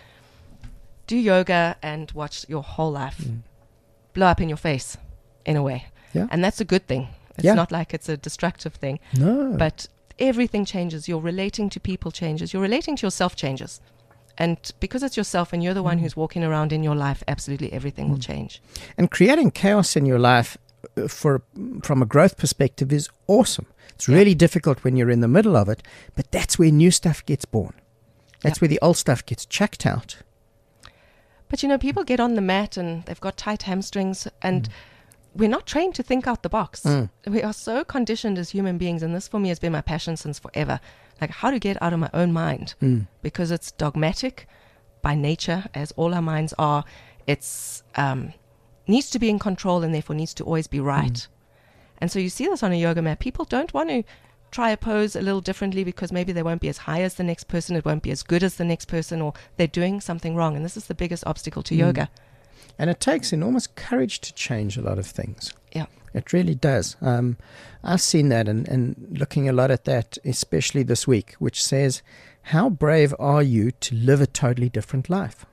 do yoga and watch your whole life mm. blow up in your face, in a way. Yeah. And that's a good thing. It's yeah. not like it's a destructive thing. No. But everything changes. Your relating to people changes. Your relating to yourself changes. And because it's yourself and you're the one who's walking around in your life, absolutely everything will change. And creating chaos in your life uh, for from a growth perspective is awesome. It's Yeah. really difficult when you're in the middle of it, but that's where new stuff gets born. That's Yeah. where the old stuff gets chucked out. But, you know, people get on the mat and they've got tight hamstrings and we're not trained to think out the box. Mm. We are so conditioned as human beings, and this for me has been my passion since forever, like how to get out of my own mind, Mm. because it's dogmatic by nature, as all our minds are. It's um, needs to be in control and therefore needs to always be right. Mm. And so you see this on a yoga mat. People don't want to try a pose a little differently because maybe they won't be as high as the next person, it won't be as good as the next person, or they're doing something wrong. And this is the biggest obstacle to Mm. yoga. And it takes enormous courage to change a lot of things. Yeah. It really does. Um, I've seen that and, and looking a lot at that, especially this week, which says, how brave are you to live a totally different life?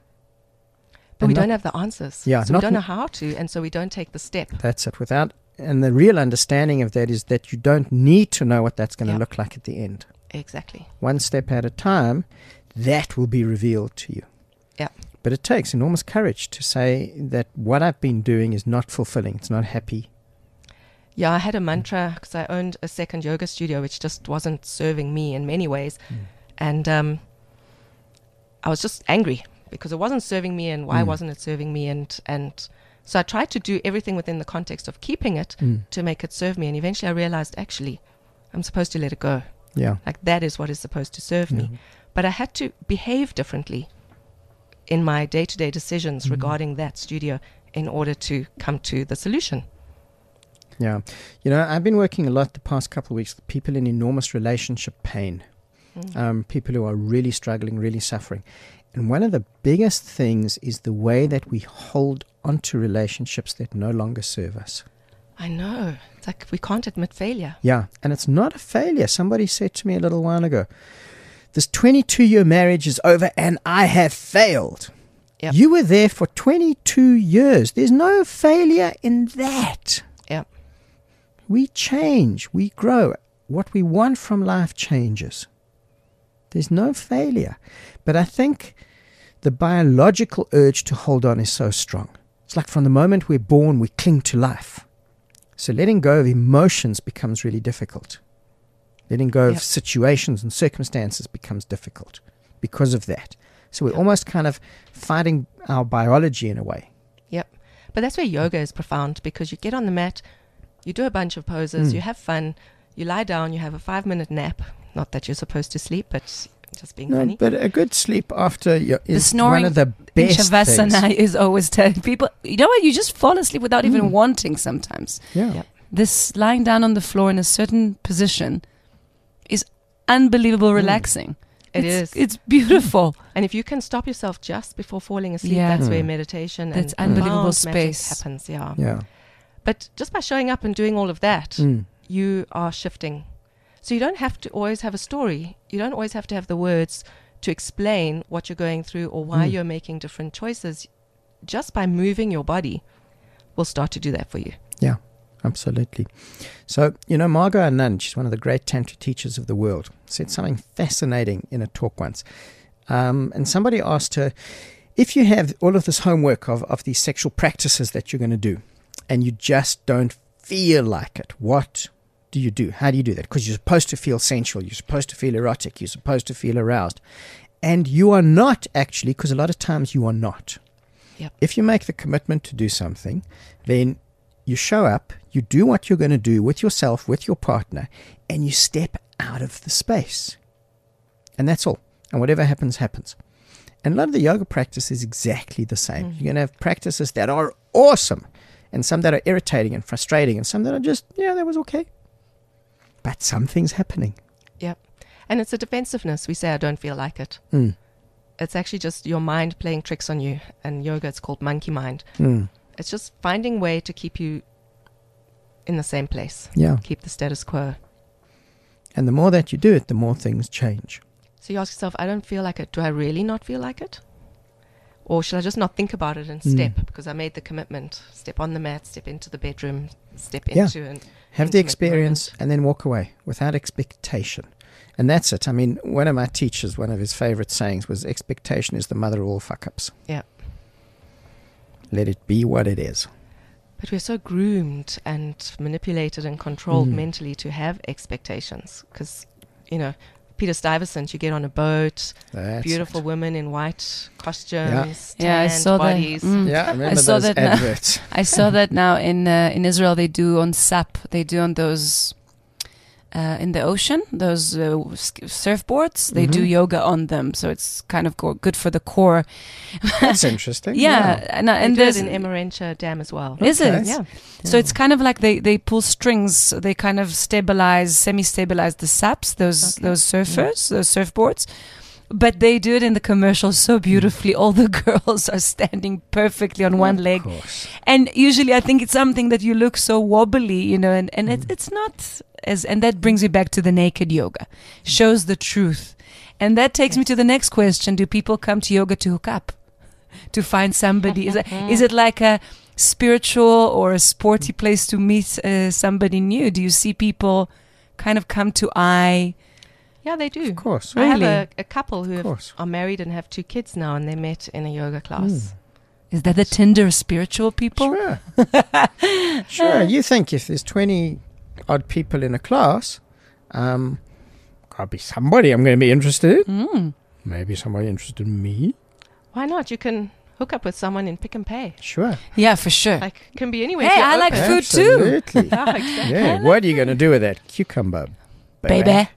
But And we not- don't have the answers. Yeah, so we not don't know n- how to, and so we don't take the step. That's it. Without, and the real understanding of that is that you don't need to know what that's going to Yeah. look like at the end. Exactly. One step at a time, that will be revealed to you. Yeah. But it takes enormous courage to say that what I've been doing is not fulfilling. It's not happy. Yeah, I had a mantra because I owned a second yoga studio, which just wasn't serving me in many ways. Mm. And um, I was just angry because it wasn't serving me, and why Mm. wasn't it serving me? And, and so I tried to do everything within the context of keeping it Mm. to make it serve me. And eventually I realized, actually, I'm supposed to let it go. Yeah. Like that is what is supposed to serve me. Mhm. But I had to behave differently in my day-to-day decisions Mhm. regarding that studio in order to come to the solution. Yeah. You know, I've been working a lot the past couple of weeks with people in enormous relationship pain, Mm. um, people who are really struggling, really suffering. And one of the biggest things is the way that we hold onto relationships that no longer serve us. I know. It's like we can't admit failure. Yeah, and it's not a failure. Somebody said to me a little while ago, this twenty-two-year marriage is over and I have failed. Yep. You were there for twenty-two years. There's no failure in that. Yep. We change. We grow. What we want from life changes. There's no failure. But I think the biological urge to hold on is so strong. It's like from the moment we're born, we cling to life. So letting go of emotions becomes really difficult. Letting go Yep. of situations and circumstances becomes difficult because of that. So we're Yep. almost kind of fighting our biology in a way. Yep. But that's where yoga is profound, because you get on the mat, you do a bunch of poses, Mm. you have fun, you lie down, you have a five-minute nap. Not that you're supposed to sleep, but just being No, funny. but a good sleep after your, The is snoring one of the in best Shavasana things. is always telling people, you know what, you just fall asleep without even Mm. wanting sometimes. Yeah. Yep. This lying down on the floor in a certain position is unbelievable Mm. relaxing. It it's, is. It's beautiful. And if you can stop yourself just before falling asleep, Yeah. that's where Mm. meditation That's and unbelievable profound magic space. happens. Yeah. Yeah. But just by showing up and doing all of that, Mm. you are shifting. So you don't have to always have a story. You don't always have to have the words to explain what you're going through or why Mm. you're making different choices. Just by moving your body will start to do that for you. Yeah, absolutely. So, you know, Margot Anand, she's one of the great Tantra teachers of the world, said something fascinating in a talk once. Um, and somebody asked her, if you have all of this homework of, of these sexual practices that you're going to do, and you just don't feel like it, what do you do? How do you do that? Because you're supposed to feel sensual. You're supposed to feel erotic. You're supposed to feel aroused. And you are not actually, because a lot of times you are not. Yep. If you make the commitment to do something, then you show up, you do what you're going to do with yourself, with your partner, and you step out of the space. And that's all. And whatever happens, happens. And a lot of the yoga practice is exactly the same. Mm-hmm. You're going to have practices that are awesome, and some that are irritating and frustrating, and some that are just, yeah, that was okay. But something's happening. Yep. And it's a defensiveness. We say, I don't feel like it. Mm. It's actually just your mind playing tricks on you. And yoga, it's called monkey mind. Mm. It's just finding a way to keep you in the same place. Yeah. Keep the status quo. And the more that you do it, the more things change. So you ask yourself, I don't feel like it. Do I really not feel like it? Or should I just not think about it and Mm. step because I made the commitment? Step on the mat, step into the bedroom, step Yeah. into an Have the intimate experience moment. and then walk away without expectation. And that's it. I mean, one of my teachers, one of his favorite sayings was, expectation is the mother of all fuck-ups. Yeah. Let it be what it is. But we're so groomed and manipulated and controlled Mm. mentally to have expectations. Because, you know, Peter Stuyvesant, you get on a boat, That's beautiful it. women in white costumes, Yeah, I tanned saw that. bodies. Mm. Yeah, I remember saw those that now. adverts. I saw that now in uh, in Israel. They do on S A P. They do on those uh, in the ocean. Those uh, sk- surfboards. They do Mhm. yoga on them, so it's kind of go- good for the core. That's interesting. Yeah, and, uh, They and do it there's in Emerentia Dam as well. Is Okay. it? Yeah. So it's kind of like they, they pull strings. They kind of stabilize, semi-stabilize the S A Ps, those Okay. those surfers, those surfboards. But they do it in the commercial so beautifully. All the girls are standing perfectly on one Of leg. course. And usually I think it's something that you look so wobbly, you know, and, and it, Mm. it's not as, and that brings me back to the naked yoga, shows the truth. And that takes me to the next question. Do people come to yoga to hook up? To find somebody? Is it, is it like a spiritual or a sporty place to meet uh, somebody new? Do you see people kind of come to I? Yeah, they do. Of course. I have Really? a, a couple who have, course. are married and have two kids now, and they met in a yoga class. Mm. Is that the Tinder spiritual people? Sure. Sure. You think if there's twenty odd people in a class, um, gotta be somebody I'm going to be interested in. Mm. Maybe somebody interested in me. Why not? You can hook up with someone in Pick and Pay. Sure. Yeah, for sure. Like, can be anywhere. Hey, if you're I like open. food too. Absolutely. Yeah, exactly. Yeah. What are you going to do with that cucumber, Baby.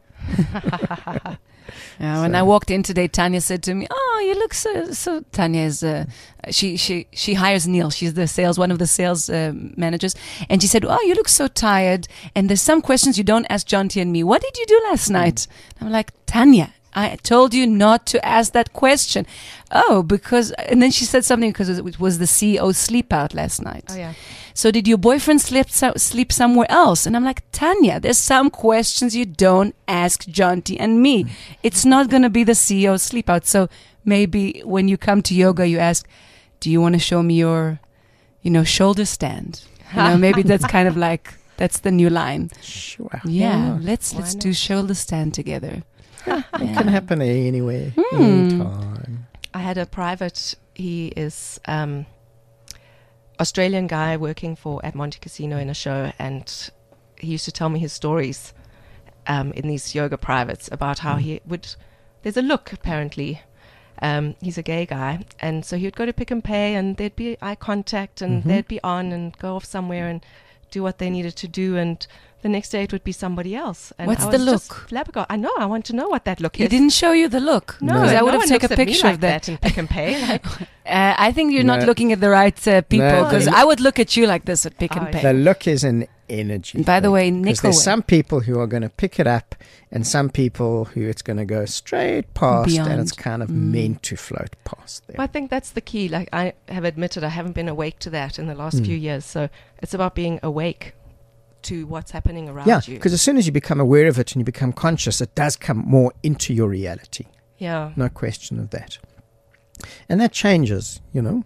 Yeah, when So- I walked in today, Tanya said to me, "Oh, you look so." So Tanya is uh, she she she hires Neil. She's the sales one of the sales uh, managers, and she said, "Oh, you look so tired." And there's some questions you don't ask Jonty and me. What did you do last night? I'm like, Tanya, I told you not to ask that question. Oh, because and then she said something because it was the C E O sleep out last night. Oh, yeah. So did your boyfriend sleep so, sleep somewhere else? And I'm like, Tanya, there's some questions you don't ask Jonty and me. It's not going to be the C E O sleep out. So maybe when you come to yoga, you ask, do you want to show me your, you know, shoulder stand? You know, maybe that's kind of like, that's the new line. Sure. Yeah, Why let's Why let's not? do shoulder stand together. not? It can happen anywhere, Hmm. anytime. I had a private, he is um Australian guy working for at Monte Casino in a show, and he used to tell me his stories um, in these yoga privates about how he would, there's a look apparently. Um, he's a gay guy, and so he would go to Pick and Pay, and there'd be eye contact, and Mhm. they'd be on and go off somewhere and do what they needed to do, and the next day it would be somebody else. And What's I the was just look? flabbergasted. I know, I want to know what that look He is. didn't show you the look. No, No. Because I no would have one taken a looks at me picture like of that. that in Pick and Pay. Like, Uh, I think you're not No. looking at the right uh, people, No, because the- I would look at you like this at Pick Oh, and yeah. Pay. The look is an energy. And by the thing. way, 'Cause Nickel, there's some people who are going to pick it up, and some people who it's going to go straight past, Beyond. and it's kind of Mm. meant to float past them. Well, I think that's the key. Like, I have admitted I haven't been awake to that in the last Mm. few years. So it's about being awake to what's happening around Yeah, you. because as soon as you become aware of it and you become conscious, it does come more into your reality. Yeah. No question of that. And that changes, you know,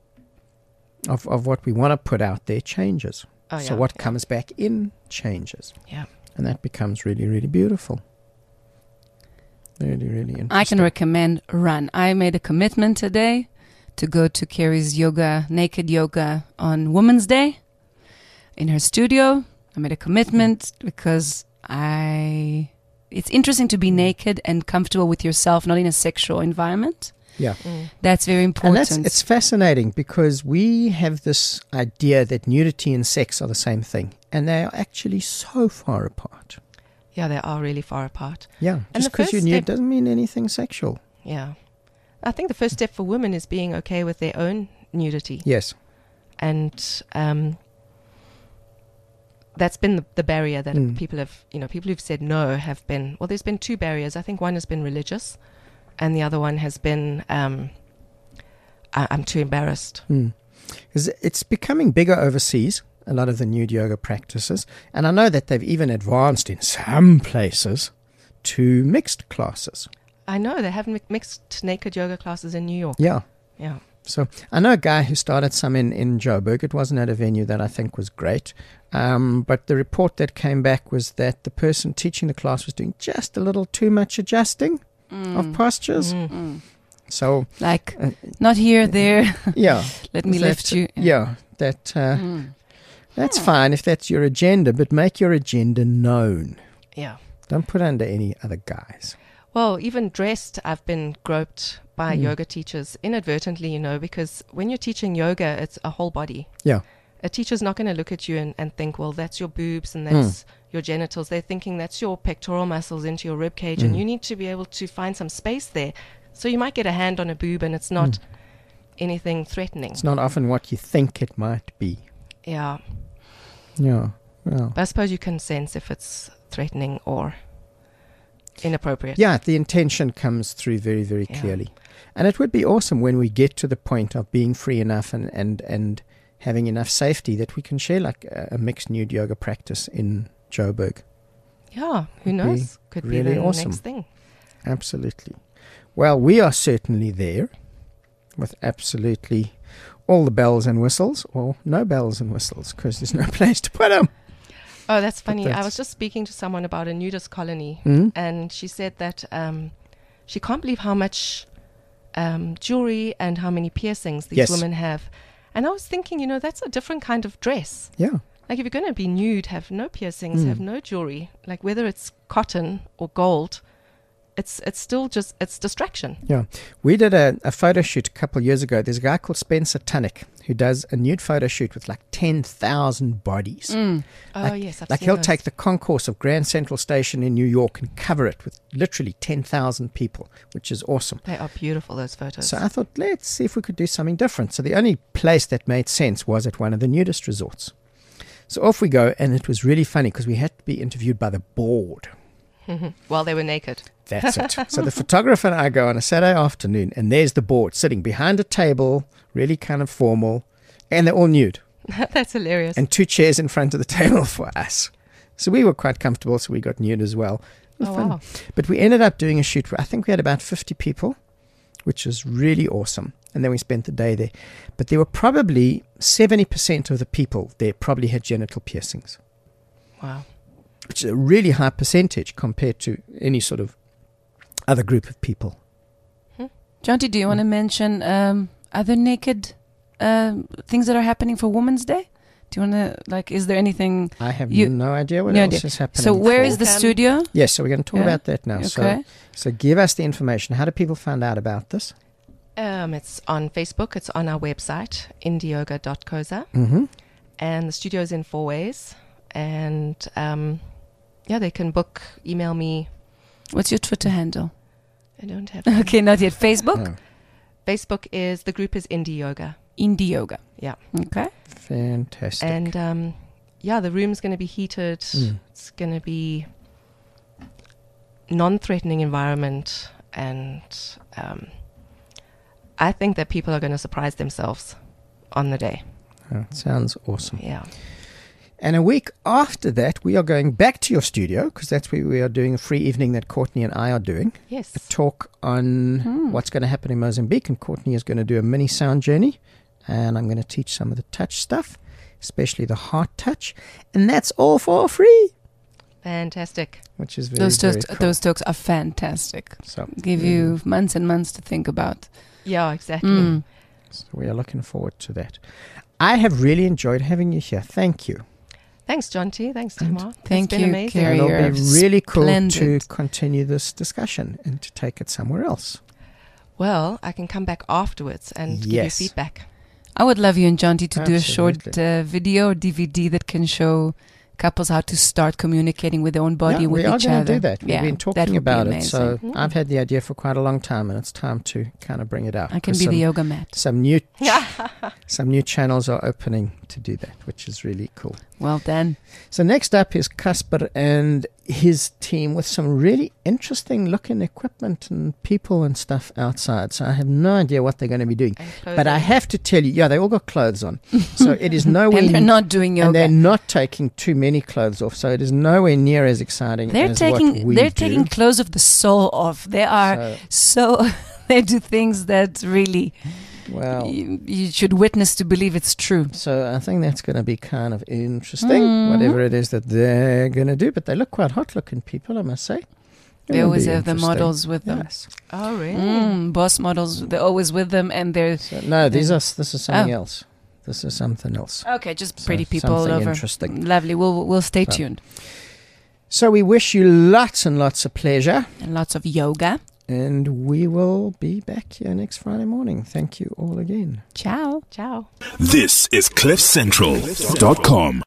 of, of what we want to put out there changes. Oh, so yeah, what yeah. comes back in changes. Yeah. And that becomes really, really beautiful. Really, really interesting. I can recommend Run. I made a commitment today to go to Carrie's yoga, naked yoga on Women's Day in her studio. I made a commitment because I. It's interesting to be naked and comfortable with yourself, not in a sexual environment. Yeah. Mm. That's very And important. that's, it's fascinating because we have this idea that nudity and sex are the same thing, and they are actually so far apart. Yeah, they are really far apart. Yeah, And just the because first you're nude step- doesn't mean anything sexual. Yeah. I think the first step for women is being okay with their own nudity. Yes. And um, that's been the, the barrier that Mm. people have, you know, people who've said no have been, well, there's been two barriers. I think one has been religious and the other one has been, um, I, I'm too embarrassed. Mm. 'Cause it's becoming bigger overseas, a lot of the nude yoga practices. And I know that they've even advanced in some places to mixed classes. I know they have mi- mixed naked yoga classes in New York. Yeah. Yeah. So I know a guy who started some in, in Joburg. It wasn't at a venue that I think was great. Um, but the report that came back was that the person teaching the class was doing just a little too much adjusting of postures. Mm. Mm. So, Like, uh, not here, there. yeah. Let me that- lift you. Yeah. That uh, Mm. That's fine if that's your agenda, but make your agenda known. Yeah. Don't put under any other guise. Well, even dressed, I've been groped by Mm. yoga teachers inadvertently, you know, because when you're teaching yoga, it's a whole body. Yeah. A teacher's not going to look at you and, and think, well, that's your boobs and Mm. that's your genitals. They're thinking that's your pectoral muscles into your rib cage, and Mm. you need to be able to find some space there. So you might get a hand on a boob and it's not Mm. anything threatening. It's not often what you think it might be. Yeah. Yeah. Yeah. But I suppose you can sense if it's threatening or inappropriate. Yeah, the intention comes through very, very Yeah. clearly. And it would be awesome when we get to the point of being free enough and, and, and having enough safety that we can share like a, a mixed nude yoga practice in Joburg. Yeah. Who Would be knows? Could be really the awesome. next thing. Absolutely. Well, we are certainly there with absolutely all the bells and whistles, or no bells and whistles, because there's no place to put them. Oh, that's funny. I that's- was just speaking to someone about a nudist colony, Mm? and she said that um, she can't believe how much um, jewelry and how many piercings these Yes. women have. And I was thinking, you know, that's a different kind of dress. Yeah. Like if you're going to be nude, have no piercings, Mm. have no jewelry. Like whether it's cotton or gold, it's it's still just it's distraction. Yeah. We did a, a photo shoot a couple of years ago. There's a guy called Spencer Tunnick who does a nude photo shoot with like ten thousand bodies. Mm. Oh Like- yes, I've Like seen he'll those. take the concourse of Grand Central Station in New York and cover it with literally ten thousand people, which is awesome. They are beautiful, those photos. So I thought, let's see if we could do something different. So the only place that made sense was at one of the nudist resorts. So off we go, and it was really funny because we had to be interviewed by the board. While they were naked. That's it. So the photographer and I go on a Saturday afternoon, and there's the board sitting behind a table, really kind of formal, and they're all nude, That's hilarious. and two chairs in front of the table for us. So we were quite comfortable, so we got nude as well. It was oh fun. wow. But we ended up doing a shoot where I think we had about fifty people, which was really awesome. And then we spent the day there. But there were probably seventy percent of the people there probably had genital piercings, Wow. which is a really high percentage compared to any sort of other group of people. Jonty, do you want to mention um, other naked um, things that are happening for Women's Day? Do you want to, like, is there anything? I have You- no idea what no else idea. is happening. So where is the Um, studio? Yes, so we're going to talk Yeah. about that now. So, Okay. so give us the information. How do people find out about this? Um, it's on Facebook. It's on our website, indioga dot coza. Mm-hmm. And the studio's in four ways. And um, yeah, they can book, email me. What's your Twitter handle? I don't have Okay, not yet. Facebook? Oh, Facebook is, the group is Indie Yoga. Indie Yoga. Yeah. Okay. fantastic. And um, yeah, the room's going to be heated. Mm. It's going to be non-threatening environment. And um, I think that people are going to surprise themselves on the day. Oh, sounds awesome. Yeah. And a week after that, we are going back to your studio because that's where we are doing a free evening that Courtney and I are doing. Yes. A talk on Hmm. what's going to happen in Mozambique. And Courtney is going to do a mini sound journey. And I'm going to teach some of the touch stuff, especially the heart touch. And that's all for free, Fantastic. which is very, Those very talks, cool. those talks are fantastic. So, Give you months and months to think about. Yeah, exactly. Mm. so we are looking forward to that. I have really enjoyed having you here. Thank you. Thanks, John T. Thanks, Tamar. Thank it's been you, amazing. Carrie. And it'll You're be really cool to splendid. continue this discussion and to take it somewhere else. Well, I can come back afterwards and give Yes. you feedback. I would love you and John T to do a short Absolutely. uh, video or D V D that can show couples how to start communicating with their own body Yeah, with we are each going other. to do that. We've Yeah, been that talking would be about it, amazing. so Mm. I've had the idea for quite a long time, and it's time to kind of bring it out. I can 'Cause be some, the yoga mat. some new some new channels are opening to do that, which is really cool. Well done. So next up is Casper and his team with some really interesting looking equipment and people and stuff outside. So I have no idea what they're going to be doing. And But I clothing. have to tell you, yeah, they all got clothes on. So it is nowhere And they're n- not doing and they're yoga. not taking too many clothes off. So it is nowhere near as exciting They're as what taking we they're do. taking clothes of the soul off. They are So, so they do things that really well, you, you should witness to believe it's true. so I think that's going to be kind of interesting, Mhm. whatever it is that they're going to do. But they look quite hot-looking people, I must say. They It'll always be have the interesting. models with them. Yes. Oh, really? Mm, boss models, they're always with them, and they're So, no, these Then- are. This is something Oh. else. This is something else. okay. Just So pretty people all something over. interesting. Lovely. We'll we'll stay So- tuned. So we wish you lots and lots of pleasure, And lots of yoga. and we will be back here next Friday morning. Thank you all again. Ciao. Ciao. This is cliff central dot com.